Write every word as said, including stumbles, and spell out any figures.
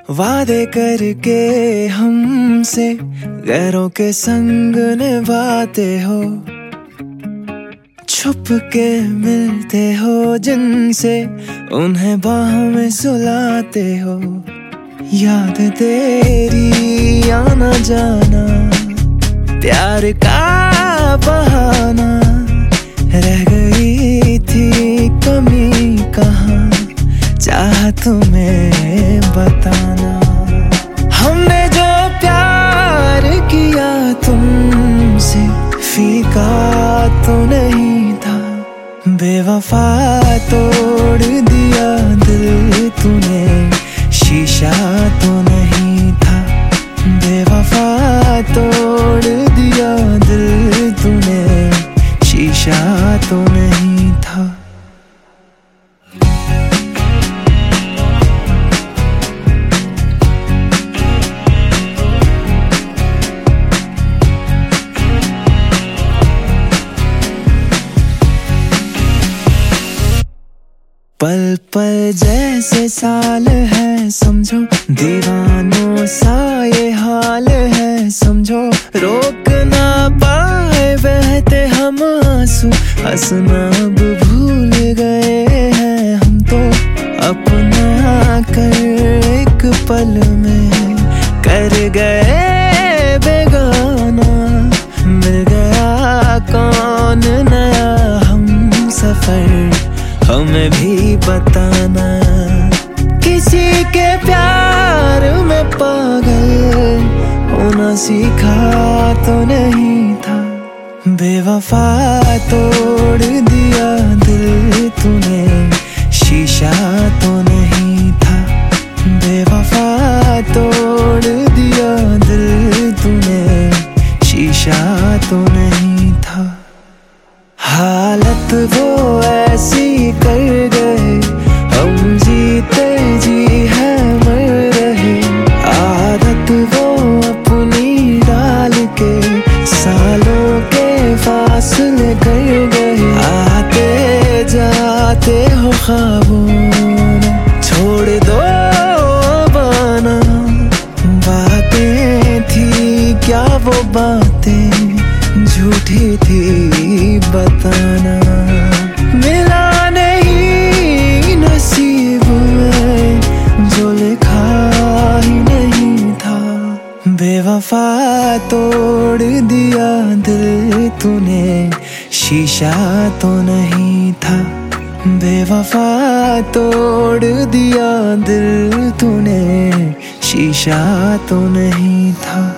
वादे करके हमसे गैरों के संग निभाते हो, छुप के मिलते हो जिनसे उन्हें बाह में सुलाते हो। याद तेरी आना जाना प्यार का बहाना, रह गई थी कमी कहाँ चाह तुम्हें बताना। हमने जो प्यार किया तुमसे फीका तो नहीं था, बेवफा तोड़ दिया दिल तूने शीशा तो नहीं था। बेवफा तोड़ दिया दिल तूने शीशा तो नहीं था। पल पल जैसे साल है समझो, दीवानों सा ये हाल है समझो। रोक ना पाए बहते हम आंसू, हंसना अब भूल गए हैं हम तो। अपना कर एक पल में कर गए बेगाना, मिल गया कौन नया हम सफर हमें भी बताना। किसी के प्यार में पागल होना सीखा तो नहीं था, बेवफा तोड़ दिया दिल तूने शीशा तो नहीं था। बेवफा तोड़ दिया दिल तूने शीशा तो नहीं था। हालत वो ऐसी कर गए हम जीते जी है मर रहे, आदत वो अपनी डाल के सालों के फासले कर गए। आते जाते हो ख्वाबों में छोड़ दो बना, बातें थी क्या वो बातें झूठी थी बताना। मिला नहीं नसीब में जो लिखा ही नहीं था, बेवफा तोड़ दिया दिल तूने शीशा तो नहीं था। बेवफा तोड़ दिया दिल तूने शीशा तो नहीं था।